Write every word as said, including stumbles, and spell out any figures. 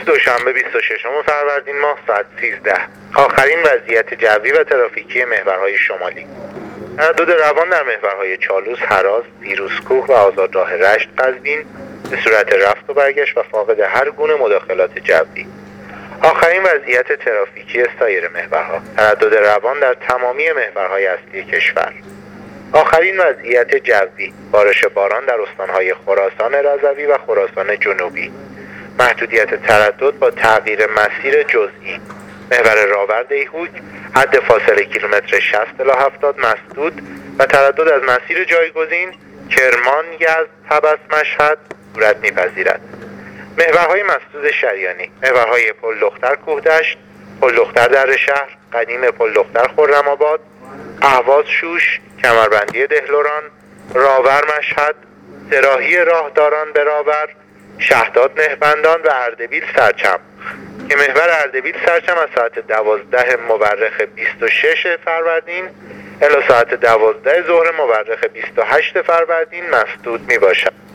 دوشنبه بیست و ششم فروردین ماه ساعت سیزده. آخرین وضعیت جوی و ترافیکی محورهای شمالی. تردد روان در محورهای چالوس، هراز، پیروزکوه و آزادراه رشت قزوین به صورت رفت و برگشت و فاقد هر گونه مداخلات جوی. آخرین وضعیت ترافیکی سایر محورها. تردد روان در تمامی محورهای اصلی کشور. آخرین وضعیت جوی: بارش باران در استانهای خراسان رضوی و خراسان جنوبی. محدودیت تردد با تغییر مسیر جزئی. محور راور دیهوک حد فاصله کیلومتر شصت الی هفتاد مسدود و تردد از مسیر جایگزین کرمان، یزد، طبس، مشهد صورت می‌پذیرد. محورهای مسدود شریانی: محورهای پل لختر کوهدشت، پل لختر در شهر، قدیم پل لختر خرم‌آباد، اهواز شوش، کمربندی دهلوران، راور مشهد، سراحی راهداران به راور، شهداد مهبندان و اردبیل سرچم که محور اردبیل سرچم از ساعت دوازده مورخ بیست و شش فروردین الی ساعت دوازده ظهر مورخ بیست و هشت فروردین مسدود می باشد.